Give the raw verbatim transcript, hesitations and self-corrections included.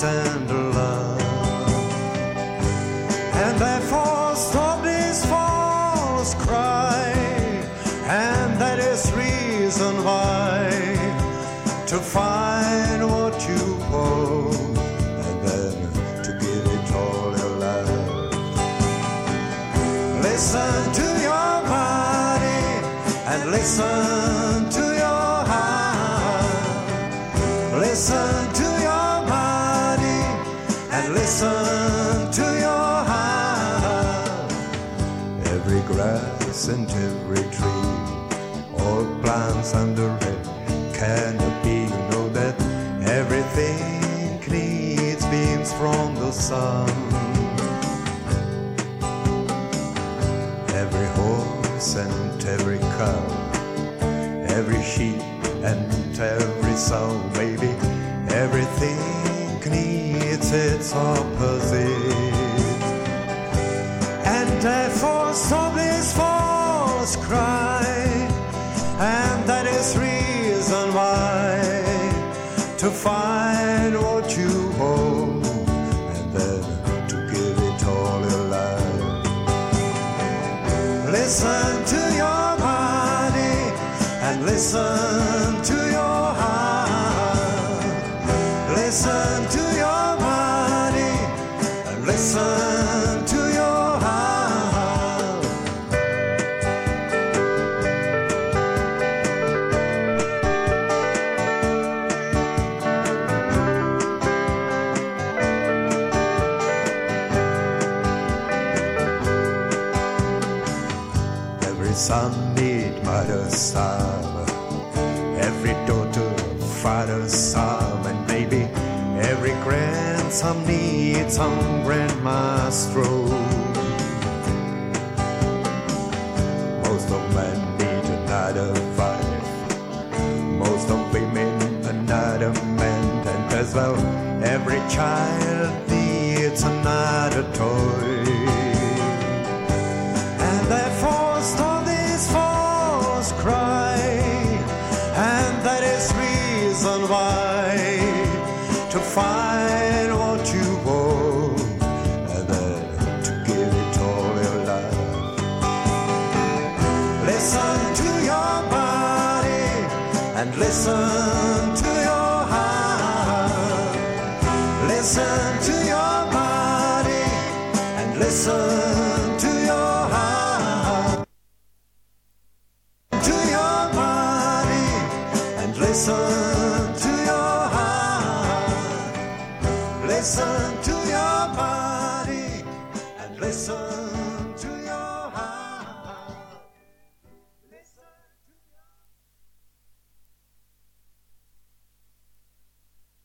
tender love. And therefore stop this false cry, and that is reason why, to find what you want and then to give it all your life. Listen to your body and listen to your heart. Listen to your body and listen to your heart. Every grass and every tree, all plants under it, canopy, you know that everything needs beams from the sun. Every horse and every cow, every sheep and every sow, baby, everything needs its opposite. And therefore stop this false cry, and that is reason why, to find what you hold and then to give it all your life. Listen to your body and listen to your heart. Listen to your body and listen to your heart. Son need mother's psalm, every daughter father's psalm, and maybe every grandson needs some grandma's stroke. Most of men need another wife, most of women another man, and as well every child needs another toy. And therefore stop cry, and that is reason why, to find what you want and then to give it all your life. Listen to your body and listen to your heart. Listen to your body and listen to your heart. Listen to your heart. Listen to your body and listen.